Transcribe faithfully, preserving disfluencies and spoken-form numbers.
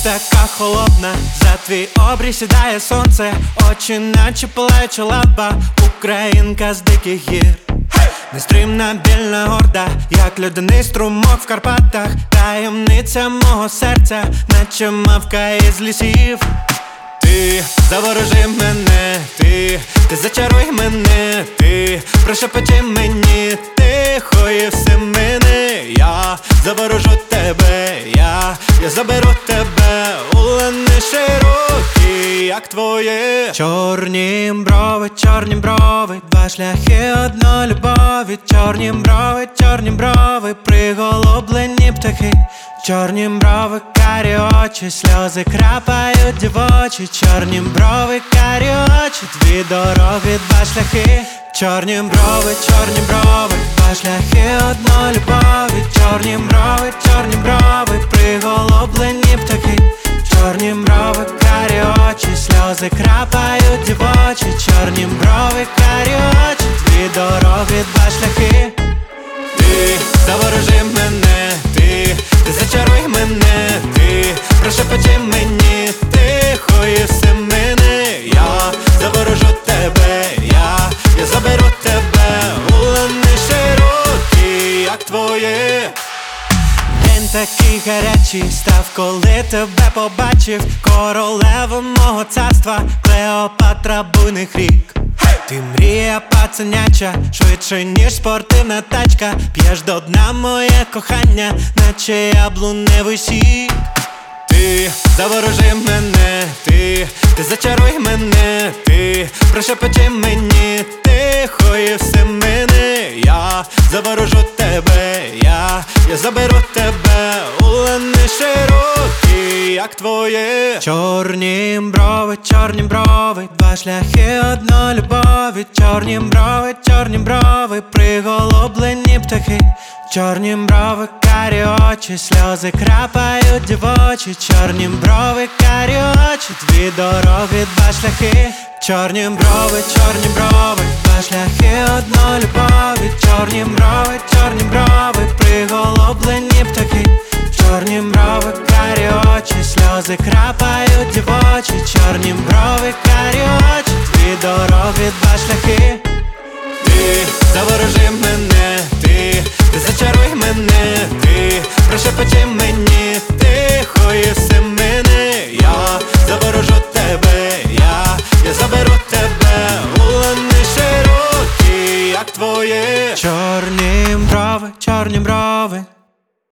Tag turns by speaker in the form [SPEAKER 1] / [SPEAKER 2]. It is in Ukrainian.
[SPEAKER 1] така холодна, за твій обрій сідає сонце, очі наче палаюча лампа, українка з диких гір. Нестримна, більна, горда, як льодяний струмок в Карпатах, таємниця мого серця, наче мавка із лісів. Ти заворожи мене, ти, ти зачаруй мене, ти прошепочи мені тихо і все мене. Я заворожу тебе, я, я заберу тебе у лани широкі, як твоє. Чорні брови, чорні брови, два шляхи, одної любові. Чорні брови, чорні брови, приголублені птахи. Чорні брови, карі очі, сльози крапають дівочі. Чорні брови, карі очі, дві дороги, два шляхи. Чорні брови, чорні брови, два шляхи, одної любові. Чорні брови, чорні брови, приголублені птахи. Чорні брови, карі очі, сльози крапають дівочі. Чорні брови, карі очі, дві дороги, два шляхи. Ти заворожи мене, ти, ти зачаруй мене, ти прошепочи мені тихо і все мене. Я заворожу тебе, я, я заберу тебе у лани широкі, як твоє. День такий гарячий став, коли тебе побачив, королева мого царства, Клеопатра буйних рік. Ти мрія пацаняча, швидше ніж спортивна тачка. П'єш до дна моє кохання, наче яблуневий сік. Ти заворожи мене, ти, ти зачаруй мене, ти прошепочи мені тихо і все мене. Я заворожу тебе, я, я заберу тебе у лани широкі, як твоє. Чорні брови, чорні брови, два шляхи, одної любові. Чорні брови, чорні брови, приголублені птахи. Чорні брови, карі очі, сльози крапають дівочі. Чорні брови, карі очі, дві дороги, два шляхи. Чорні брови, чорні брови, два шляхи, одної любові. Чорні брови, чорні брови, приголублені птахи. Чорні брови, карі очі, сльози крапають дівочі. Чорні брови, карі очі, дві дороги, два шляхи. Ти заворожи мене, ти, ти зачаруй мене, ти прошепочи мені тихо і все мене. Я заворожу тебе, я, я заберу тебе у лани широкі, як твоє. Чорні брови, чорні брови,